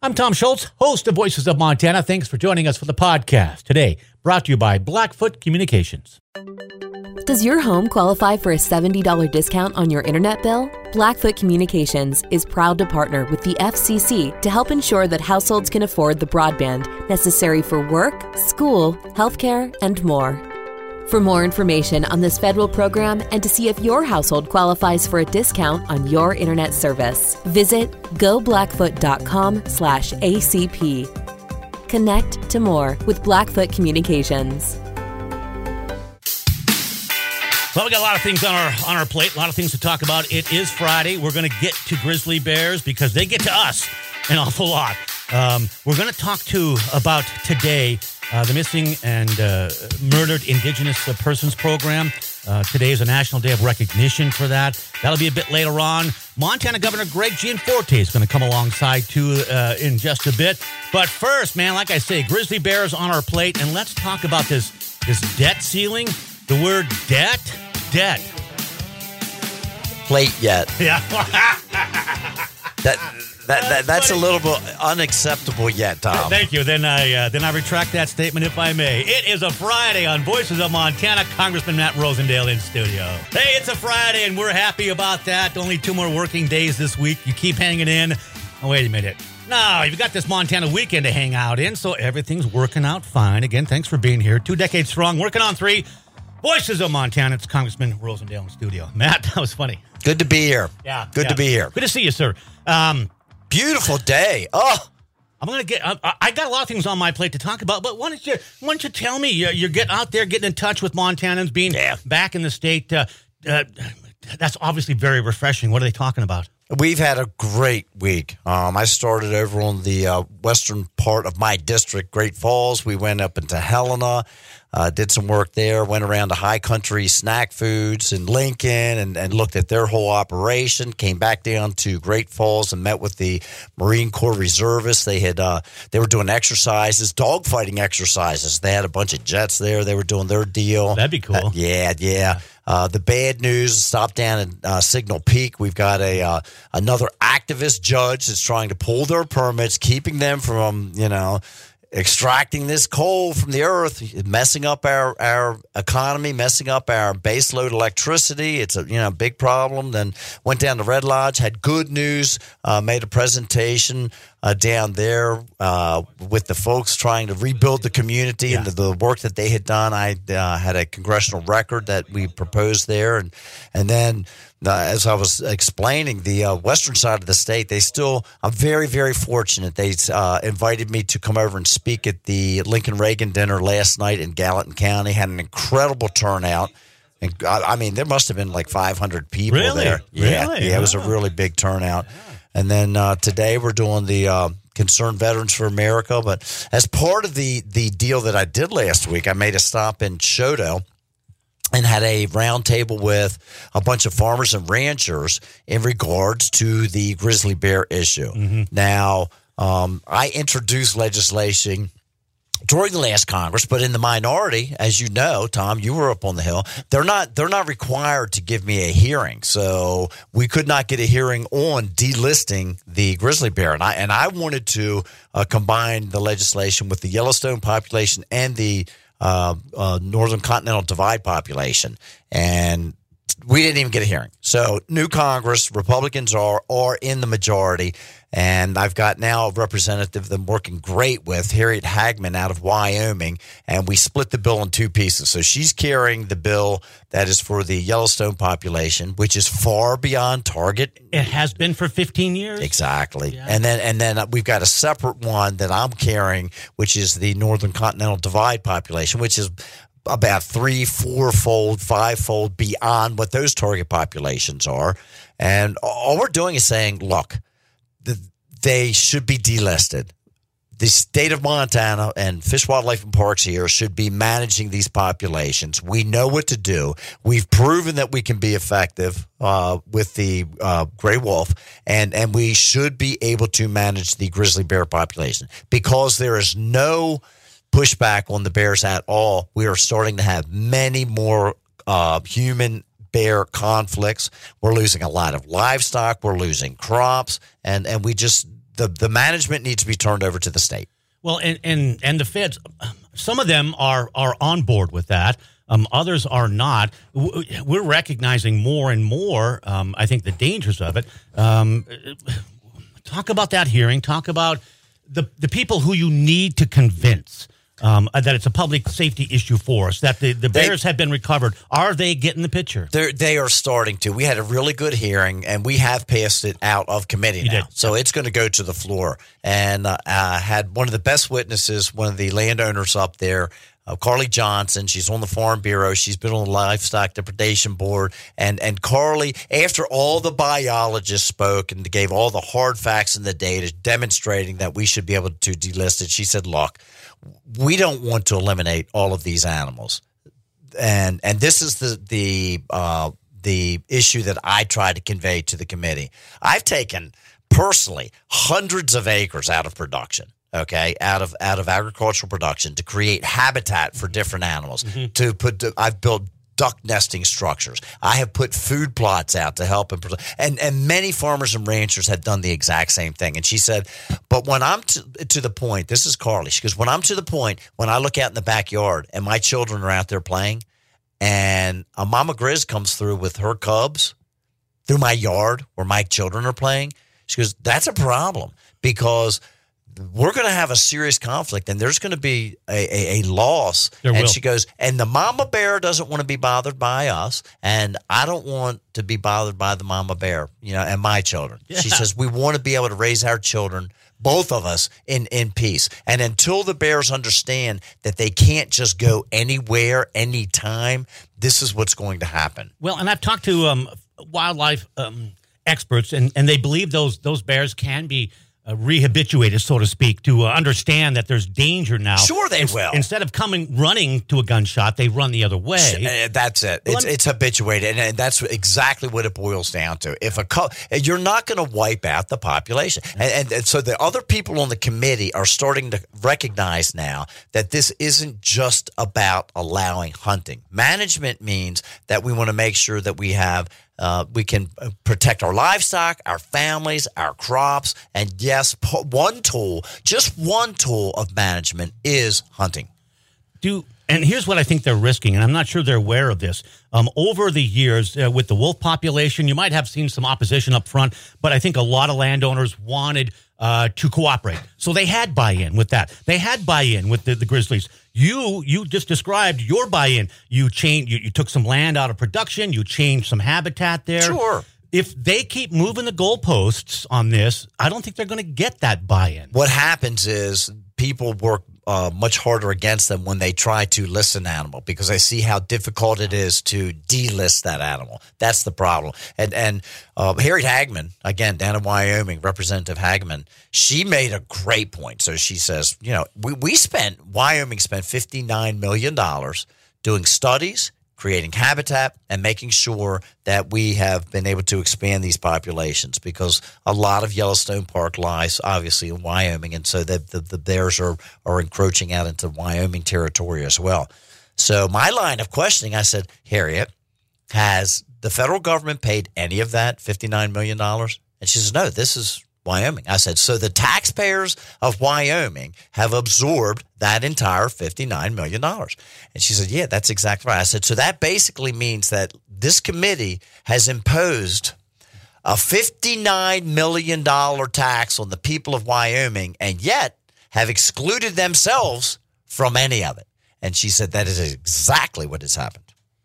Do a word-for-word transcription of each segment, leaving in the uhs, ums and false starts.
I'm Tom Schultz, host of Voices of Montana. Thanks for joining us for the podcast. Today, brought to you by Blackfoot Communications. Does your home qualify for a seventy dollars discount on your internet bill? Blackfoot Communications is proud to partner with the F C C to help ensure that households can afford the broadband necessary for work, school, healthcare, and more. For more information on this federal program and to see if your household qualifies for a discount on your internet service, visit go blackfoot dot com slash A C P. Connect to more with Blackfoot Communications. Well, we got a lot of things on our on our plate, a lot of things to talk about. It is Friday. We're going to get to Grizzly Bears because they get to us an awful lot. Um, we're going to talk to about today uh, the Missing and uh, Murdered Indigenous Persons Program. Uh, today is a National Day of Recognition for that. That'll be a bit later on. Montana Governor Greg Gianforte is going to come alongside too uh, in just a bit. But first, man, like I say, Grizzly Bears on our plate, and let's talk about this this debt ceiling. The word debt, debt. Plate yet. Yeah. that, that, that That's a little bit unacceptable yet, Tom. Thank you. Then I uh, then I retract that statement, if I may. It is a Friday on Voices of Montana. Congressman Matt Rosendale in studio. Hey, it's a Friday, and we're happy about that. Only two more working days this week. You keep hanging in. Oh, wait a minute. No, you've got this Montana weekend to hang out in, so everything's working out fine. Again, thanks for being here. Two decades strong, working on three. Voices of Montana. It's Congressman Rosendale in studio. Matt, that was funny. Good to be here. Yeah. Good yeah. to be here. Good to see you, sir. Um, Beautiful day. Oh, I'm going to get, I, I got a lot of things on my plate to talk about, but why don't you, why don't you tell me, you're, you're getting out there, getting in touch with Montanans, being yeah. back in the state. Uh, uh, that's obviously very refreshing. What are they talking about? We've had a great week. Um, I started over on the uh, western part of my district, Great Falls. We went up into Helena, uh, did some work there, went around to High Country Snack Foods in Lincoln and, and looked at their whole operation, came back down to Great Falls and met with the Marine Corps reservists. They had uh, they were doing exercises, dogfighting exercises. They had a bunch of jets there. They were doing their deal. That'd be cool. Uh, yeah, yeah. yeah. Uh, the bad news, stop down at uh, Signal Peak. We've got a uh, another activist judge that's trying to pull their permits, keeping them from, you know, extracting this coal from the earth, messing up our, our economy, messing up our baseload electricity. It's a, you know, big problem. Then went down to Red Lodge, had good news, uh, made a presentation uh, down there uh, with the folks trying to rebuild the community yeah. and the, the work that they had done. I uh, had a congressional record that we proposed there. And, and then Uh, as I was explaining, the uh, western side of the state, they still, I'm very, very fortunate. They uh, invited me to come over and speak at the Lincoln Reagan dinner last night in Gallatin County. Had an incredible turnout. And I, I mean, there must have been like five hundred people really? there. Yeah, really? yeah, it was a really big turnout. Yeah. And then uh, today we're doing the uh, Concerned Veterans for America. But as part of the, the deal that I did last week, I made a stop in Choteau and had a roundtable with a bunch of farmers and ranchers in regards to the grizzly bear issue. Mm-hmm. Now, um, I introduced legislation during the last Congress, but in the minority, as you know, Tom, you were up on the Hill. They're not they're not required to give me a hearing, so we could not get a hearing on delisting the grizzly bear. And I and I wanted to uh, combine the legislation with the Yellowstone population and the Uh, uh, Northern Continental Divide population, and we didn't even get a hearing. So new Congress, Republicans are are in the majority, and I've got now a representative that I'm working great with, Harriet Hagman out of Wyoming, and we split the bill in two pieces. So she's carrying the bill that is for the Yellowstone population, which is far beyond target. It has been for fifteen years. Exactly. Yeah. And then and then we've got a separate one that I'm carrying, which is the Northern Continental Divide population, which is about three, four-fold, five-fold beyond what those target populations are. And all we're doing is saying, look, the, they should be delisted. The state of Montana and Fish, Wildlife, and Parks here should be managing these populations. We know what to do. We've proven that we can be effective uh, with the uh, gray wolf, and, and we should be able to manage the grizzly bear population because there is no pushback on the bears at all. We are starting to have many more uh, human bear conflicts. We're losing a lot of livestock. We're losing crops, and, and we just the, the management needs to be turned over to the state. Well, and, and, and the feds, some of them are, are on board with that. Um, others are not. We're recognizing more and more, um, I think, the dangers of it. Um, talk about that hearing. Talk about the, the people who you need to convince um, that it's a public safety issue for us, that the, the bears they, have been recovered. Are they getting the picture? They are starting to. We had a really good hearing, and we have passed it out of committee you now. Did. So it's going to go to the floor. And uh, I had one of the best witnesses, one of the landowners up there, Uh, Carly Johnson. She's on the Farm Bureau. She's been on the Livestock Depredation Board. And and Carly, after all the biologists spoke and gave all the hard facts and the data demonstrating that we should be able to delist it, she said, look, we don't want to eliminate all of these animals. And and this is the the uh, the issue that I try to convey to the committee. I've taken personally hundreds of acres out of production. Okay, out of out of agricultural production to create habitat for different animals. Mm-hmm. To put, I've built duck nesting structures. I have put food plots out to help and and and many farmers and ranchers have done the exact same thing. And she said, but when I'm to, to the point, this is Carly. She goes, when I'm to the point when I look out in the backyard and my children are out there playing, and a mama grizz comes through with her cubs through my yard where my children are playing, she goes, that's a problem because we're going to have a serious conflict, and there's going to be a, a, a loss. There and will. She goes, and the mama bear doesn't want to be bothered by us, and I don't want to be bothered by the mama bear, you know, and my children. Yeah. She says, we want to be able to raise our children, both of us, in, in peace. And until the bears understand that they can't just go anywhere, anytime, this is what's going to happen. Well, and I've talked to um, wildlife um, experts, and, and they believe those those bears can be Uh, rehabituated, so to speak, to uh, understand that there's danger now. Sure they In- will. Instead of coming running to a gunshot, they run the other way. Uh, That's it. It's, it's habituated, and, and that's exactly what it boils down to. If a co- You're not going to wipe out the population. And, and, and so the other people on the committee are starting to recognize now that this isn't just about allowing hunting. Management means that we want to make sure that we have Uh, we can protect our livestock, our families, our crops, and yes, one tool, just one tool of management is hunting. Do and here's what I think they're risking, and I'm not sure they're aware of this. Um, over the years, uh, with the wolf population, you might have seen some opposition up front, but I think a lot of landowners wanted uh, to cooperate. So they had buy-in with that. They had buy-in with the, the grizzlies. You you just described your buy-in. You changed. You, you took some land out of production. You changed some habitat there. Sure. If they keep moving the goalposts on this, I don't think they're going to get that buy-in. What happens is people work uh, much harder against them when they try to list an animal because they see how difficult it is to delist that animal. That's the problem. And and uh, Harriet Hagman, again, down in Wyoming, Representative Hagman, she made a great point. So she says, you know, we, we spent, Wyoming spent fifty-nine million dollars doing studies, creating habitat, and making sure that we have been able to expand these populations because a lot of Yellowstone Park lies obviously in Wyoming, and so the, the, the bears are, are encroaching out into Wyoming territory as well. So my line of questioning, I said, Harriet, has the federal government paid any of that fifty-nine million dollars? And she says, no, this is Wyoming. I said, so the taxpayers of Wyoming have absorbed that entire fifty-nine million dollars. And she said, yeah, that's exactly right. I said, so that basically means that this committee has imposed a fifty-nine million dollars tax on the people of Wyoming and yet have excluded themselves from any of it. And she said, that is exactly what has happened.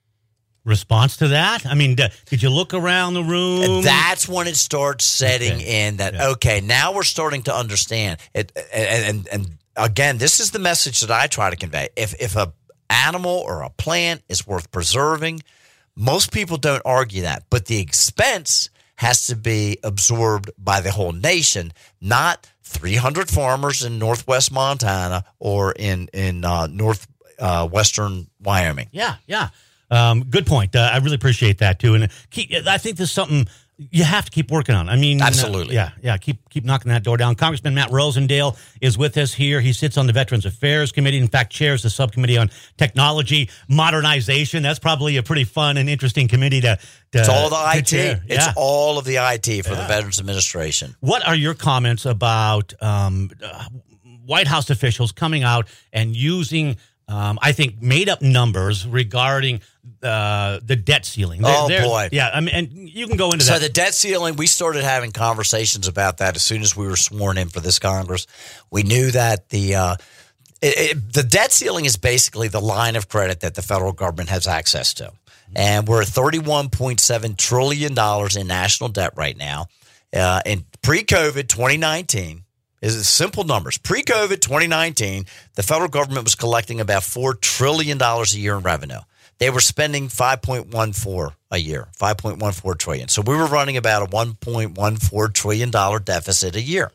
Response to that? I mean, did you look around the room? And that's when it starts setting okay. in that, yeah. okay, now we're starting to understand it. And, and, and again, this is the message that I try to convey. If, if a animal or a plant is worth preserving, most people don't argue that. But the expense has to be absorbed by the whole nation, not three hundred farmers in northwest Montana or in, in uh, northwestern uh, Wyoming. Yeah, yeah. Um, good point. Uh, I really appreciate that too, and uh, I think there's something you have to keep working on it. I mean, Absolutely. Uh, yeah, yeah. Keep keep knocking that door down. Congressman Matt Rosendale is with us here. He sits on the Veterans Affairs Committee. In fact, chairs the subcommittee on technology modernization. That's probably a pretty fun and interesting committee to. to it's all the I T. Yeah. It's all of the I T for yeah. the Veterans Administration. What are your comments about um, uh, White House officials coming out and using, um, I think, made up numbers regarding uh, the debt ceiling? They're, oh, they're, boy. Yeah, I mean, and you can go into so that. So the debt ceiling, we started having conversations about that as soon as we were sworn in for this Congress. We knew that the uh, it, it, the debt ceiling is basically the line of credit that the federal government has access to. And we're at thirty-one point seven trillion dollars in national debt right now. Uh, in pre-COVID twenty nineteen, is simple numbers. Pre-COVID twenty nineteen, the federal government was collecting about four trillion dollars a year in revenue. They were spending five point one four a year, five point one four trillion dollars. So we were running about a one point one four trillion dollars deficit a year.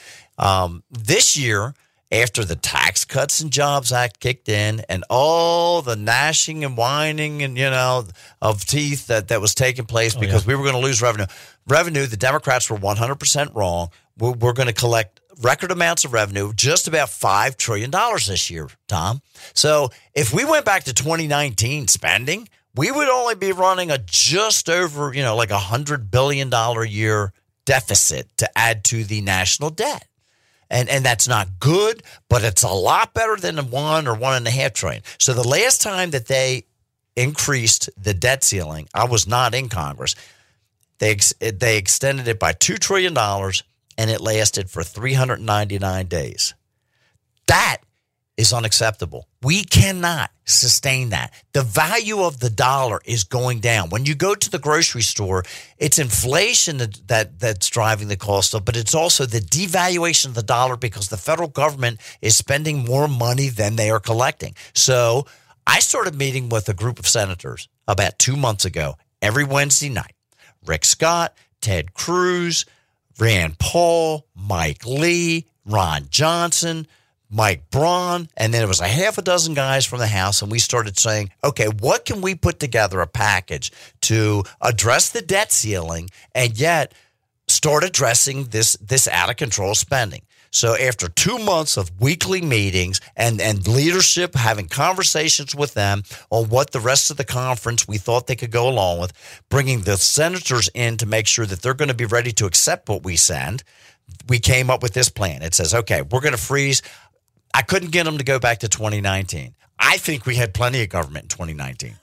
Um, this year, after the Tax Cuts and Jobs Act kicked in and all the gnashing and whining and, you know, of teeth that, that was taking place because oh, yeah. we were going to lose revenue. Revenue, the Democrats were one hundred percent wrong. We're, we're going to collect record amounts of revenue, just about five trillion dollars this year, Tom. So if we went back to twenty nineteen spending, we would only be running a just over, you know, like a one hundred billion dollars a year deficit to add to the national debt. And and that's not good, but it's a lot better than a one or one and a half trillion. So the last time that they increased the debt ceiling, I was not in Congress. They ex- they extended it by two trillion dollars, and it lasted for three hundred ninety-nine days. That is unacceptable. We cannot sustain that. The value of the dollar is going down. When you go to the grocery store, it's inflation that, that that's driving the cost up, but it's also the devaluation of the dollar because the federal government is spending more money than they are collecting. So I started meeting with a group of senators about two months ago, every Wednesday night. Rick Scott, Ted Cruz, Rand Paul, Mike Lee, Ron Johnson, Mike Braun, and then it was a half a dozen guys from the House, and we started saying, okay, what can we put together a package to address the debt ceiling and yet start addressing this, this out-of-control spending? So after two months of weekly meetings and, and leadership having conversations with them on what the rest of the conference we thought they could go along with, bringing the senators in to make sure that they're going to be ready to accept what we send, we came up with this plan. It says, okay, we're going to freeze. I couldn't get them to go back to twenty nineteen. I think we had plenty of government in twenty nineteen.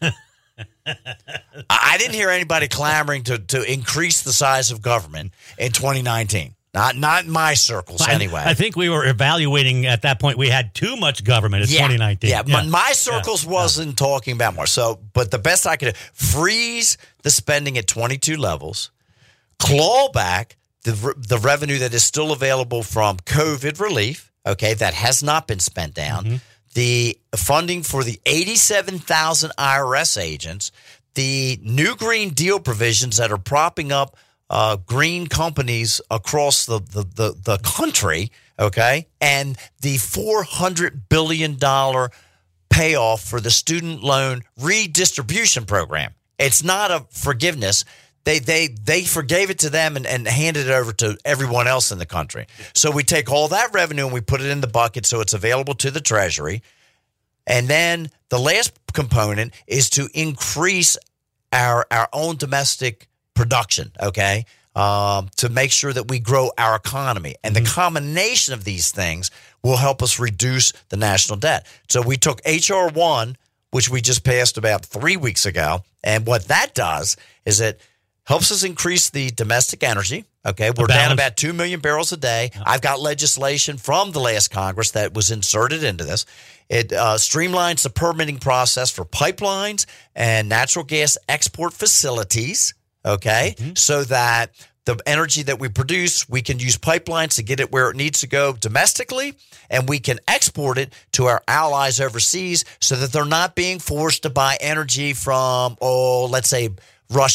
I didn't hear anybody clamoring to, to increase the size of government in twenty nineteen. Not not in my circles, anyway. I, I think we were evaluating at that point. We had too much government in yeah, twenty nineteen. Yeah, yeah. My, my circles yeah. wasn't yeah. talking about more. So, but the best I could do, freeze the spending at twenty-two levels, claw back the the revenue that is still available from COVID relief. Okay, that has not been spent down. Mm-hmm. The funding for the eighty-seven thousand I R S agents, the new Green Deal provisions that are propping up uh, green companies across the, the, the, the country, okay, and the four hundred billion dollars payoff for the student loan redistribution program. It's not a forgiveness. They they they forgave it to them and, and handed it over to everyone else in the country. So we take all that revenue and we put it in the bucket so it's available to the Treasury. And then the last component is to increase our our own domestic production, okay, um, to make sure that we grow our economy. And the combination of these things will help us reduce the national debt. So we took H R one, which we just passed about three weeks ago, and what that does is it helps us increase the domestic energy. Okay, we're down about two million barrels a day. I've got legislation from the last Congress that was inserted into this. It uh, streamlines the permitting process for pipelines and natural gas export facilities, okay, mm-hmm. so that the energy that we produce, we can use pipelines to get it where it needs to go domestically, and we can export it to our allies overseas so that they're not being forced to buy energy from, oh, let's say, Russia,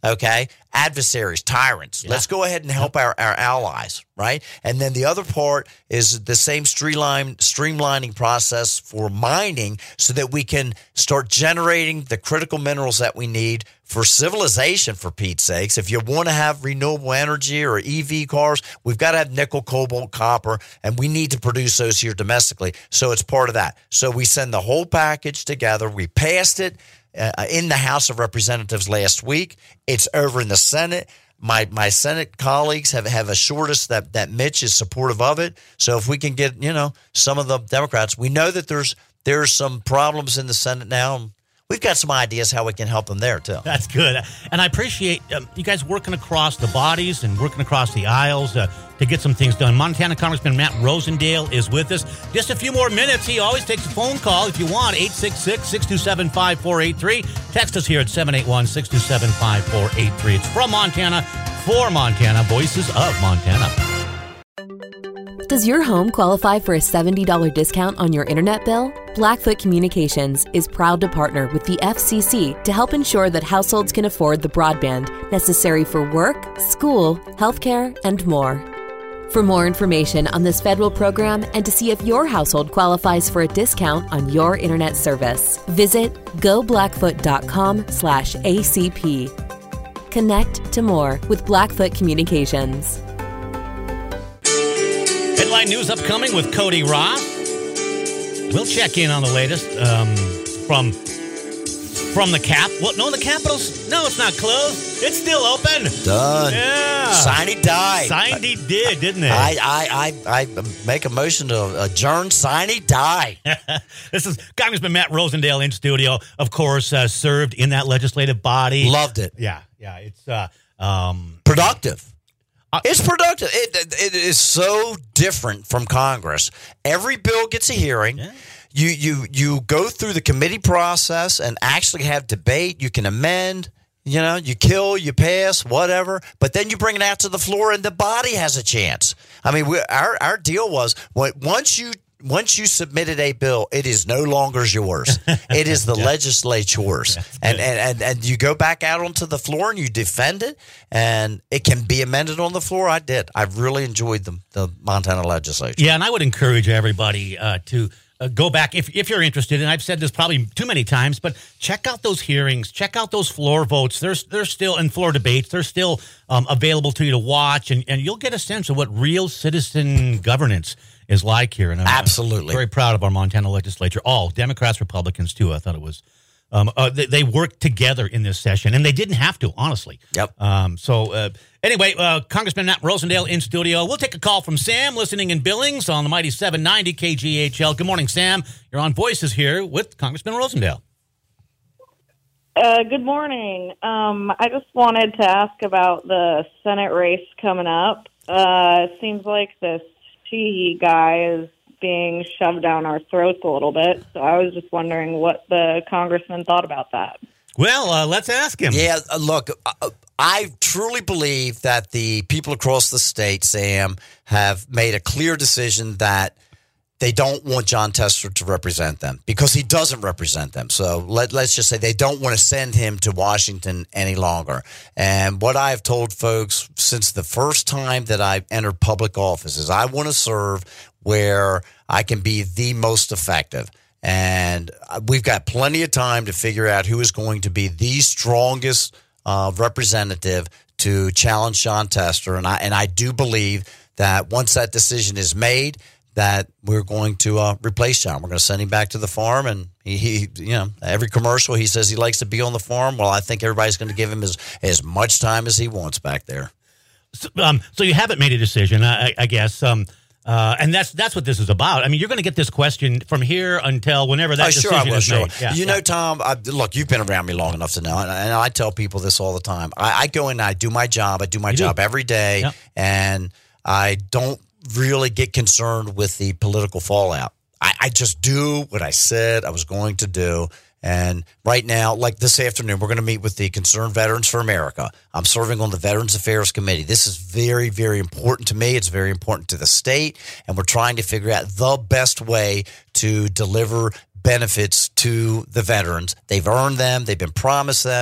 okay? Adversaries, tyrants. Yeah. Let's go ahead and help our, our allies, right? And then the other part is the same streamline, streamlining process for mining so that we can start generating the critical minerals that we need for civilization, for Pete's sakes. If you want to have renewable energy or E V cars, we've got to have nickel, cobalt, copper, and we need to produce those here domestically. So it's part of that. So we send the whole package together. We passed it Uh, in the House of Representatives last week. It's over in the Senate. My my Senate colleagues have, have assured us that, that Mitch is supportive of it. So if we can get, you know, some of the Democrats, we know that there's there's some problems in the Senate now. We've got some ideas how we can help them there, too. That's good. And I appreciate um, you guys working across the bodies and working across the aisles uh, to get some things done. Montana Congressman Matt Rosendale is with us. Just a few more minutes. He always takes a phone call if you want. eight six six, six two seven, five four eight three. Text us here at seven eight one, six two seven, five four eight three. It's from Montana, for Montana, Voices of Montana. Does your home qualify for a seventy dollars discount on your internet bill? Blackfoot Communications is proud to partner with the F C C to help ensure that households can afford the broadband necessary for work, school, healthcare, and more. For more information on this federal program and to see if your household qualifies for a discount on your internet service, visit go blackfoot dot com slash A C P. Connect to more with Blackfoot Communications. Headline news upcoming with Cody Roth. We'll check in on the latest um, from from the Cap. Well, no, the Capitol's. No, it's not closed. It's still open. Done. Yeah. Signed, he died. Signed, he did, didn't they? I, I, I, I make a motion to adjourn. Sign, he die. This is Congressman Matt Rosendale in studio. Of course, uh, served in that legislative body. Loved it. Yeah, yeah. It's uh, um, productive. Uh, it's productive. It, it, it is so different from Congress. Every bill gets a hearing. Yeah. You you you go through the committee process and actually have debate. You can amend. You know, you kill, you pass, whatever. But then you bring it out to the floor, and the body has a chance. I mean, we, our our deal was when, once you. Once you submitted a bill, it is no longer yours. It is the yeah. legislature's. And, and, and and you go back out onto the floor and you defend it, and it can be amended on the floor. I did. I really enjoyed the, the Montana legislature. Yeah, and I would encourage everybody uh, to uh, go back, if if you're interested, and I've said this probably too many times, but check out those hearings. Check out those floor votes. There's there's still, and floor debates, they're still um, available to you to watch, and, and you'll get a sense of what real citizen governance is like here. And I'm absolutely very proud of our Montana legislature. All Democrats, Republicans too. I thought it was um, uh, they, they worked together in this session, and they didn't have to, honestly. Yep. Um, so uh, anyway, uh, Congressman Matt Rosendale in studio. We'll take a call from Sam, listening in Billings on the mighty seven ninety K G H L. Good morning, Sam. You're on Voices here with Congressman Rosendale. Uh, good morning. Um, I just wanted to ask about the Senate race coming up. Uh, it seems like this Sheehy guy is being shoved down our throats a little bit. So I was just wondering what the congressman thought about that. Well, uh, let's ask him. Yeah, uh, look, uh, I truly believe that the people across the state, Sam, have made a clear decision that they don't want Jon Tester to represent them because he doesn't represent them. So let, let's just say they don't want to send him to Washington any longer. And what I've told folks since the first time that I entered public office is I want to serve where I can be the most effective. And we've got plenty of time to figure out who is going to be the strongest uh, representative to challenge Jon Tester. And I, and I do believe that once that decision is made, that we're going to uh, replace Jon. We're going to send him back to the farm, and he, he, you know, every commercial he says he likes to be on the farm. Well, I think everybody's going to give him as, as much time as he wants back there. So, um, so you haven't made a decision, I, I guess, um, uh, and that's that's what this is about. I mean, you're going to get this question from here until whenever that oh, decision sure I will, is sure. made. Yeah, you yeah. know, Tom, I, look, you've been around me long enough to know, and, and I tell people this all the time. I, I go in and I do my job. I do my you job do. every day, Yep. and I don't really get concerned with the political fallout. I, I just do what I said I was going to do. And right now, like this afternoon, we're going to meet with the Concerned Veterans for America. I'm serving on the Veterans Affairs Committee. This is very, very important to me. It's very important to the state. And we're trying to figure out the best way to deliver benefits to the veterans. They've earned them. They've been promised them.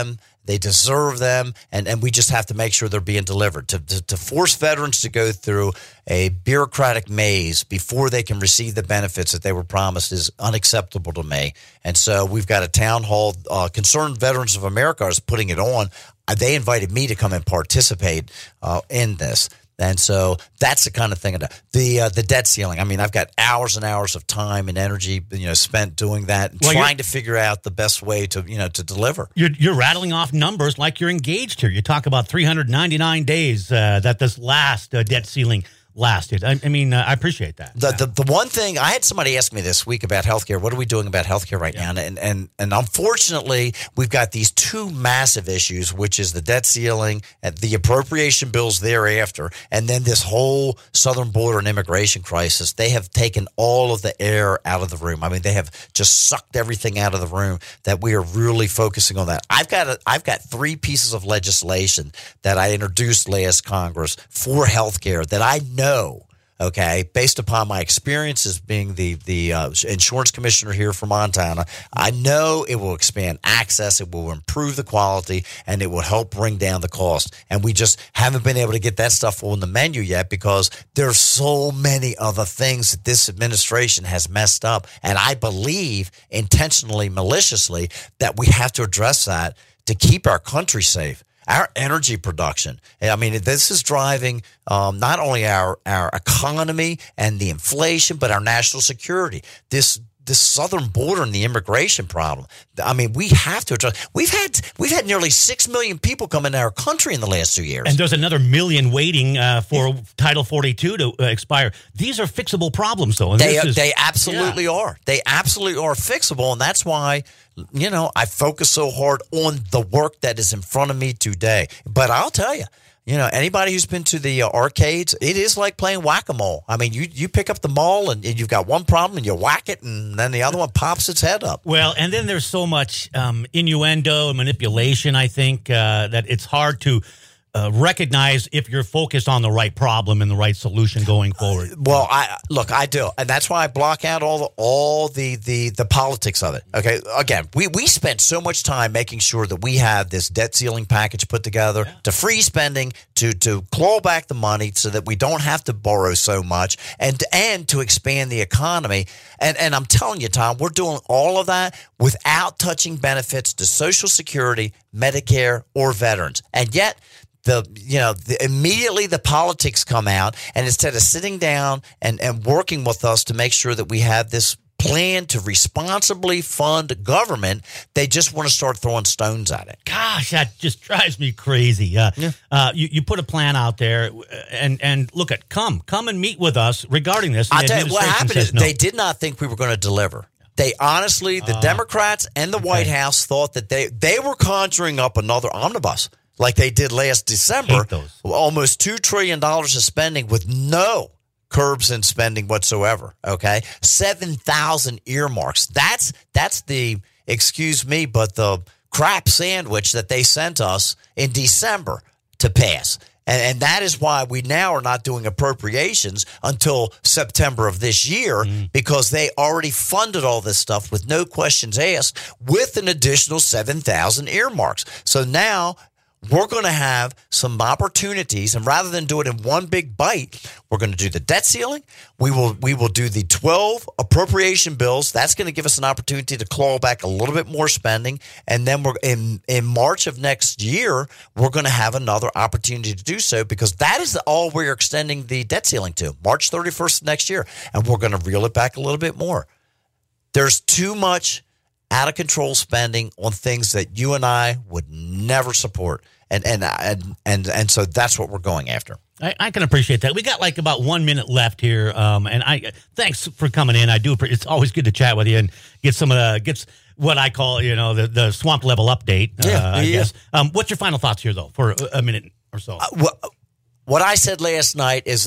They deserve them, and, and we just have to make sure they're being delivered. To, to to force veterans to go through a bureaucratic maze before they can receive the benefits that they were promised is unacceptable to me. And so we've got a town hall. Uh, Concerned Veterans of America is putting it on. Uh, they invited me to come and participate uh, in this. And so that's the kind of thing. The uh, the debt ceiling. I mean, I've got hours and hours of time and energy, you know, spent doing that, and well, trying to figure out the best way to, you know, to deliver. You're, you're rattling off numbers like you're engaged here. You talk about three hundred ninety-nine days uh, that this last uh, debt ceiling lasted. I, I mean, uh, I appreciate that. The, the the one thing, I had somebody ask me this week about healthcare. What are we doing about healthcare right yeah. now? And, and and unfortunately, we've got these two massive issues, which is the debt ceiling and the appropriation bills thereafter, and then this whole southern border and immigration crisis. They have taken all of the air out of the room. I mean, they have just sucked everything out of the room that we are really focusing on that. I've got a, I've got three pieces of legislation that I introduced last Congress for healthcare that I know Know, okay, based upon my experiences being the the uh, insurance commissioner here for Montana, I know it will expand access, it will improve the quality, and it will help bring down the cost. And we just haven't been able to get that stuff on the menu yet because there's so many other things that this administration has messed up. And I believe intentionally, maliciously, that we have to address that to keep our country safe. Our energy production. I mean, this is driving um, not only our, our economy and the inflation, but our national security. This this southern border and the immigration problem. I mean, we have to address. We've had we've had nearly six million people come into our country in the last two years, and there's another million waiting uh, for Title forty-two to uh, expire. These are fixable problems, though. And they this is, they absolutely yeah. are. They absolutely are fixable, and that's why. You know, I focus so hard on the work that is in front of me today. But I'll tell you, you know, anybody who's been to the uh, arcades, it is like playing whack-a-mole. I mean, you, you pick up the ball and, and you've got one problem and you whack it and then the other one pops its head up. Well, and then there's so much um, innuendo and manipulation, I think, uh, that it's hard to Uh, recognize if you're focused on the right problem and the right solution going forward. Uh, well, I look, I do, and that's why I block out all the all the the, the politics of it. Okay, again, we we spent so much time making sure that we have this debt ceiling package put together yeah. to free spending, to to claw back the money so that we don't have to borrow so much, and and to expand the economy. And and I'm telling you, Tom, we're doing all of that without touching benefits to Social Security, Medicare, or veterans, and yet. The you know the, immediately the politics come out, and instead of sitting down and, and working with us to make sure that we have this plan to responsibly fund government, they just want to start throwing stones at it. Gosh, that just drives me crazy. Uh, yeah. uh, you, you put a plan out there, and and look at come come and meet with us regarding this. I'll tell you what happened is no. They did not think we were going to deliver. They honestly, the uh, Democrats and the okay. White House thought that they they were conjuring up another omnibus. Like they did last December, almost two trillion dollars of spending with no curbs in spending whatsoever, okay? seven thousand earmarks. That's that's the, excuse me, but the crap sandwich that they sent us in December to pass. And, and that is why we now are not doing appropriations until September of this year mm. because they already funded all this stuff with no questions asked with an additional seven thousand earmarks. So now we're going to have some opportunities, and rather than do it in one big bite, we're going to do the debt ceiling. We will we will do the twelve appropriation bills. That's going to give us an opportunity to claw back a little bit more spending, and then we're in in March of next year, we're going to have another opportunity to do so because that is all we're extending the debt ceiling to, March thirty-first of next year, and we're going to reel it back a little bit more. There's too much out of control spending on things that you and I would never support. And and and and and so that's what we're going after. I, I can appreciate that. We got like about one minute left here, um, and I thanks for coming in. I do. It's always good to chat with you and get some of the gets what I call you know the, the swamp level update. Yeah, uh, I yeah. guess. Um, what's your final thoughts here though for a minute or so? Uh, well, what I said last night is that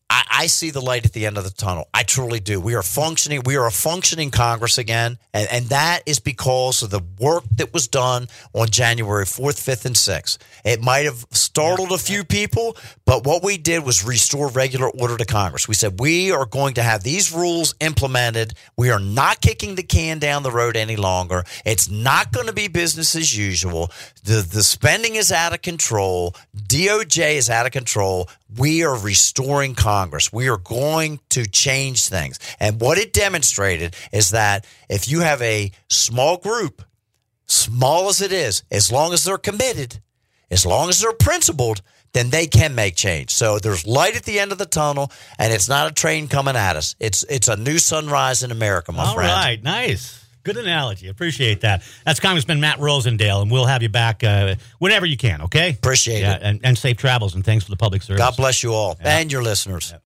I, I see the light at the end of the tunnel. I truly do. We are functioning. We are a functioning Congress again, and, and that is because of the work that was done on January fourth, fifth, and sixth. It might have startled a few people, but what we did was restore regular order to Congress. We said we are going to have these rules implemented. We are not kicking the can down the road any longer. It's not going to be business as usual. The, the spending is out of control. D O J is out of control. We are restoring Congress. We are going to change things. And what it demonstrated is that if you have a small group, small as it is, as long as they're committed, as long as they're principled, then they can make change. So there's light at the end of the tunnel, and it's not a train coming at us. It's it's a new sunrise in America, my All friend. All right, nice. Good analogy. Appreciate that. That's Congressman Matt Rosendale, and we'll have you back uh, whenever you can, okay? Appreciate yeah, it. And, and safe travels, and thanks for the public service. God bless you all yeah. and your listeners. Yeah.